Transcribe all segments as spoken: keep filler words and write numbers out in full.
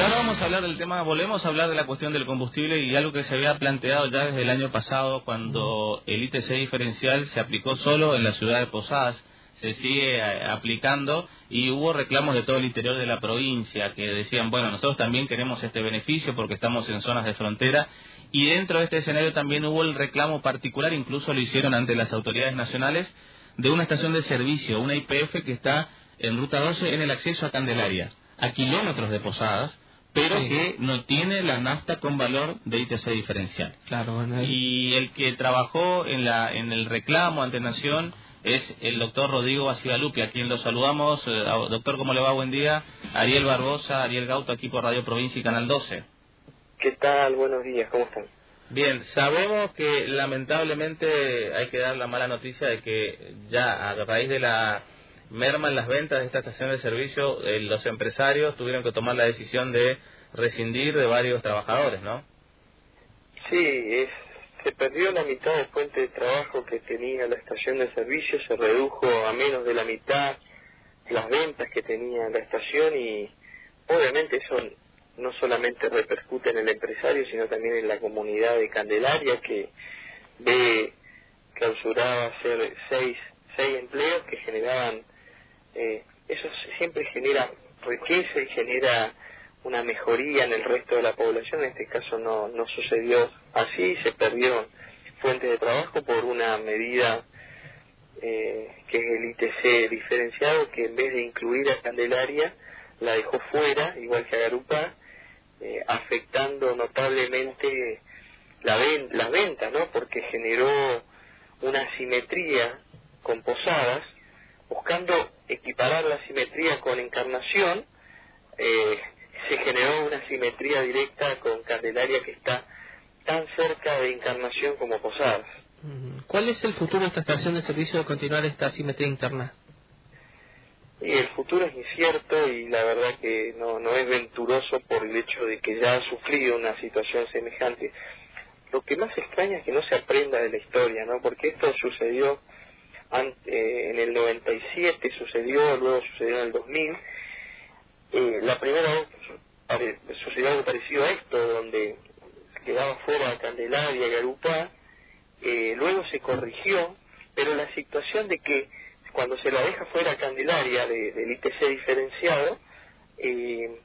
ahora vamos a hablar del tema, volvemos a hablar de la cuestión del combustible y algo que se había planteado ya desde el año pasado cuando el I T C diferencial se aplicó solo en la ciudad de Posadas, se sigue eh, aplicando y hubo reclamos de todo el interior de la provincia que decían, bueno, nosotros también queremos este beneficio porque estamos en zonas de frontera y dentro de este escenario también hubo el reclamo particular, incluso lo hicieron ante las autoridades nacionales, de una estación de servicio, una I P F que está en Ruta doce en el acceso a Candelaria, a kilómetros de Posadas, pero sí, que no tiene la nafta con valor de I T C diferencial. Claro, bueno, es... Y el que trabajó en la en el reclamo ante Nación es el doctor Rodrigo Bacigalupi, a quien lo saludamos. Eh, doctor, ¿cómo le va? Buen día. Ariel Barbosa, Ariel Gauto, aquí por Radio Provincia y Canal doce. ¿Qué tal? Buenos días, ¿cómo están? Bien, sabemos que lamentablemente hay que dar la mala noticia de que ya a raíz de la merma en las ventas de esta estación de servicio, eh, los empresarios tuvieron que tomar la decisión de rescindir de varios trabajadores, ¿no? Sí, es, se perdió la mitad de fuente de trabajo que tenía la estación de servicio, se redujo a menos de la mitad las ventas que tenía la estación y obviamente eso no solamente repercute en el empresario, sino también en la comunidad de Candelaria que ve clausurada hacer seis, seis empleos que generaban... Eh, eso siempre genera riqueza y genera una mejoría en el resto de la población. En este caso no, no sucedió así, se perdieron fuentes de trabajo por una medida eh, que es el I T C diferenciado, que en vez de incluir a Candelaria la dejó fuera, igual que a Garupá, eh, afectando notablemente la ven, las ventas, ¿no? Porque generó una asimetría con Posadas, buscando equiparar la simetría con Encarnación, eh, se generó una simetría directa con Candelaria que está tan cerca de Encarnación como Posadas. ¿Cuál es el futuro de esta estación de servicio de continuar esta simetría interna? Y el futuro es incierto y la verdad que no, no es venturoso por el hecho de que ya ha sufrido una situación semejante. Lo que más extraña es que no se aprenda de la historia, ¿no? Porque esto sucedió Eh, en el noventa y siete sucedió, luego sucedió en el dos mil. Eh, la primera vez pare, sucedió algo parecido a esto, donde quedaba fuera Candelaria y Garupá, eh, luego se corrigió, pero la situación de que cuando se la deja fuera Candelaria de, del I T C diferenciado, eh,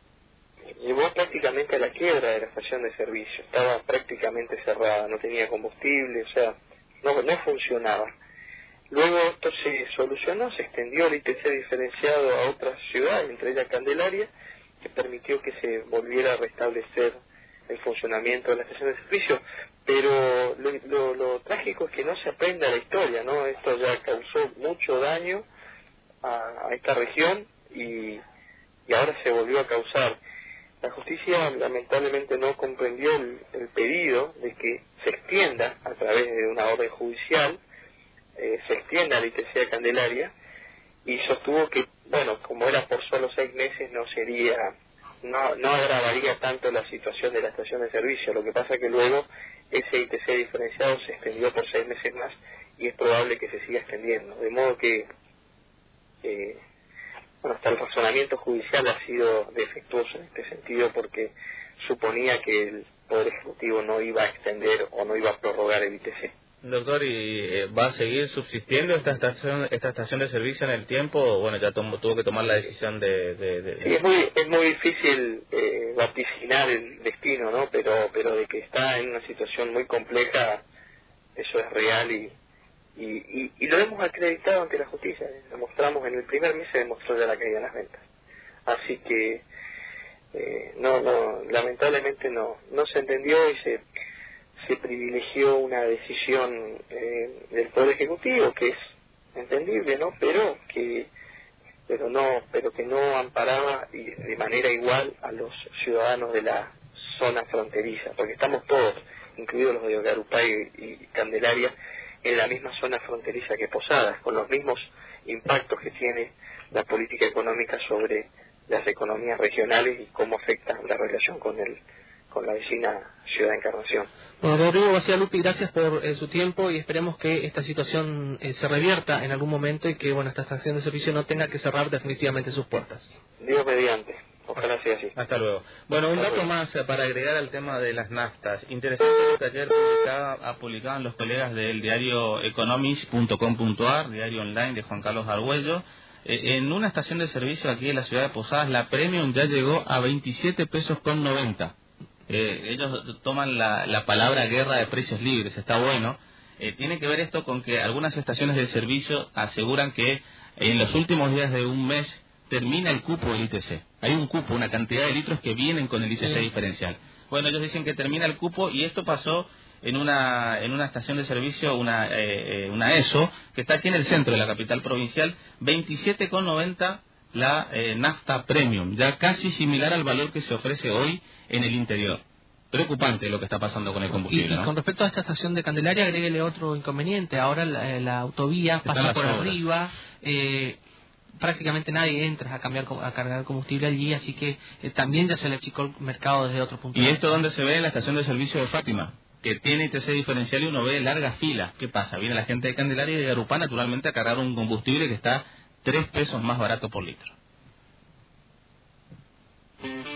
llevó prácticamente a la quiebra de la estación de servicio, estaba prácticamente cerrada, no tenía combustible, o sea, no, no funcionaba. Luego esto se solucionó, se extendió el I T C diferenciado a otras ciudades, entre ellas Candelaria, que permitió que se volviera a restablecer el funcionamiento de la estación de servicio, pero lo, lo, lo trágico es que no se aprenda la historia, ¿no? Esto ya causó mucho daño a, a esta región y, y ahora se volvió a causar. La justicia lamentablemente no comprendió el, el pedido de que se extienda a través de una orden judicial, Eh, se extienda la I T C a Candelaria y sostuvo que, bueno, como era por solo seis meses no sería, no, no agravaría tanto la situación de la estación de servicio. Lo que pasa que luego ese I T C diferenciado se extendió por seis meses más y es probable que se siga extendiendo, de modo que eh, bueno, hasta el razonamiento judicial ha sido defectuoso en este sentido porque suponía que el Poder Ejecutivo no iba a extender o no iba a prorrogar el I T C. Doctor, ¿y eh, va a seguir subsistiendo esta estación esta estación de servicio en el tiempo? Bueno, ya tomó, tuvo que tomar la decisión de... de, de... Sí, es muy es muy difícil eh, vaticinar el destino, ¿no? Pero pero de que está en una situación muy compleja, eso es real y y, y, y lo hemos acreditado ante la justicia. Demostramos en el primer mes se demostró ya la caída de las ventas. Así que eh, no no lamentablemente no no se entendió y se se privilegió una decisión eh, del Poder Ejecutivo que es entendible, ¿no? Pero que pero no pero que no amparaba y de manera igual a los ciudadanos de la zona fronteriza, porque estamos todos, incluidos los de Garupá y, y Candelaria, en la misma zona fronteriza que Posadas, con los mismos impactos que tiene la política económica sobre las economías regionales y cómo afecta la relación con el con la vecina ciudad de Encarnación. Bueno, Rodrigo Bacigalupi, gracias por eh, su tiempo y esperemos que esta situación eh, se revierta en algún momento y que bueno esta estación de servicio no tenga que cerrar definitivamente sus puertas. Dios mediante. Ojalá sea así. Hasta luego. Bueno, un Hasta dato luego. más eh, para agregar al tema de las naftas. Interesante lo que ayer publicaba, publicaban los colegas del diario economics punto com punto a r, diario online de Juan Carlos Argüello. Eh, en una estación de servicio aquí en la ciudad de Posadas, la Premium ya llegó a veintisiete pesos con noventa. Eh, ellos toman la, la palabra guerra de precios libres, está bueno. Eh, tiene que ver esto con que algunas estaciones de servicio aseguran que en los últimos días de un mes termina el cupo del I T C. Hay un cupo, una cantidad de litros que vienen con el I T C sí. diferencial. Bueno, ellos dicen que termina el cupo y esto pasó en una en una estación de servicio, una eh, una ESO, que está aquí en el centro de la capital provincial, veintisiete con noventa la eh, nafta premium, ya casi similar al valor que se ofrece hoy en el interior. Preocupante lo que está pasando con el combustible, y, y ¿no? con respecto a esta estación de Candelaria, agréguele otro inconveniente. Ahora la, la autovía pasa por obras. arriba, eh, prácticamente nadie entra a cambiar a cargar combustible allí, así que eh, también ya se le achicó el mercado desde otro punto de vista. ¿Y esto dónde se ve? En la estación de servicio de Fátima, que tiene I T C diferencial y uno ve largas filas. ¿Qué pasa? Viene la gente de Candelaria y de Garupá naturalmente a cargar un combustible que está tres pesos más barato por litro.